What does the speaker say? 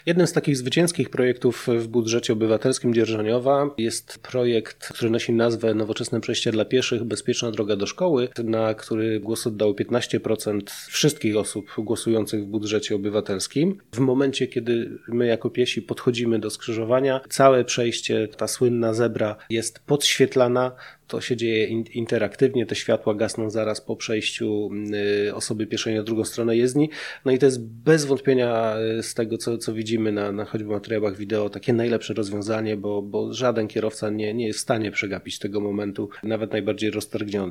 Jednym z takich zwycięskich projektów w budżecie obywatelskim Dzierżoniowa jest projekt, który nosi nazwę Nowoczesne przejście dla pieszych, bezpieczna droga do szkoły, na który głos oddało 15% wszystkich osób głosujących w budżecie obywatelskim. W momencie, kiedy my jako piesi podchodzimy do skrzyżowania, całe przejście, ta słynna zebra jest podświetlana. To się dzieje interaktywnie, te światła gasną zaraz po przejściu osoby pieszej na drugą stronę jezdni. No i to jest bez wątpienia z tego, co widzimy na choćby materiałach wideo, takie najlepsze rozwiązanie, bo żaden kierowca nie jest w stanie przegapić tego momentu, nawet najbardziej roztargniony.